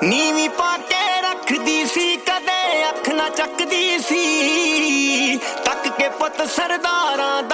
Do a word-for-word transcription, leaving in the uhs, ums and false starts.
ਨੀਵੀਂ ਪਾ ਕੇ ਰੱਖਦੀ ਸੀ ਕਦੇ ਅੱਖ ਨਾ ਚੱਕਦੀ ਸੀ ਤੱਕ ਕੇ ਪੁੱਤ ਸਰਦਾਰਾਂ